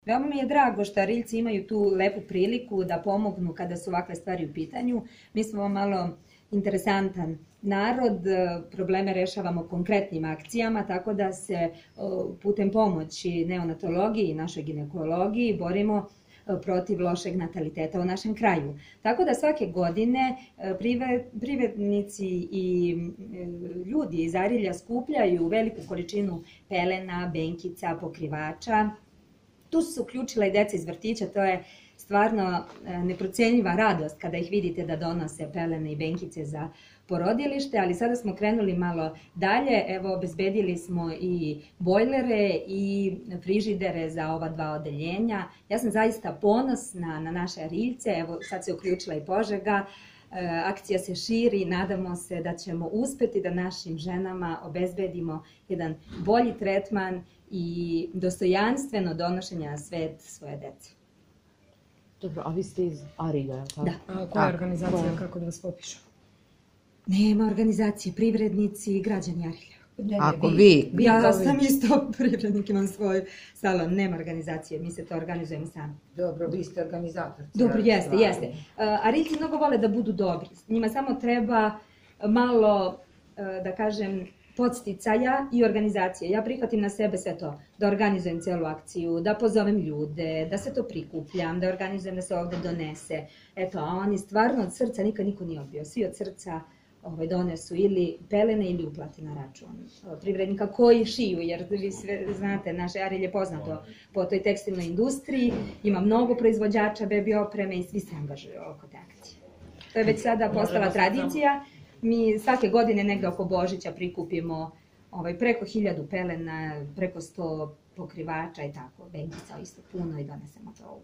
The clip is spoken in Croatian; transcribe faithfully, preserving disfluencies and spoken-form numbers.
Veoma mi je drago što Ariljci imaju tu lepu priliku da pomognu kada su ovakve stvari u pitanju. Mi smo malo interesantan narod, probleme rešavamo konkretnim akcijama, tako da se putem pomoći neonatologiji i našoj ginekologiji borimo protiv lošeg nataliteta u našem kraju. Tako da svake godine privrednici i ljudi iz Arilja skupljaju veliku količinu pelena, benkica, pokrivača. Tu su se uključila i deca iz vrtića, to je stvarno neprocenjiva radost kada ih vidite da donose pelene i benkice za porodilište, ali sada smo krenuli malo dalje, evo obezbedili smo i bojlere i frižidere za ova dva odeljenja. Ja sam zaista ponosna na naše Ariljce, evo sad se uključila i Požega, akcija se širi, nadamo se da ćemo uspeti da našim ženama obezbedimo jedan bolji tretman i dostojanstveno donošenje na svet svoje dece. Dobro, a vi ste iz Arilja, je li tako? Da. A koja je organizacija, kako da vas popišu? Nema organizacije, privrednici i građani Arilja. Ako vi... Ja sam isto privrednik, imam svoj salon, nema organizacije, mi se to organizujemo sami. Dobro, vi ste organizator. Dobro, jeste, jeste. Ariljci mnogo vole da budu dobri, njima samo treba malo, da kažem, podsticaja i organizacije. Ja prihvatim na sebe sve to, da organizujem celu akciju, da pozovem ljude, da se to prikupljam, da organizujem da se ovde donese. Eto, a oni stvarno od srca nikad niko nije odbio. Svi od srca donesu ili pelene ili uplate na račun privrednika koji šiju, jer vi sve znate, naše Arilje je poznato po toj tekstilnoj industriji, ima mnogo proizvođača bebi opreme i svi se angažuju oko te akcije. To je već sada postala tradicija. Mi svake godine negde oko Božića prikupimo preko hiljadu pelena, preko sto pokrivača i tako, benkica isto puno i donesemo to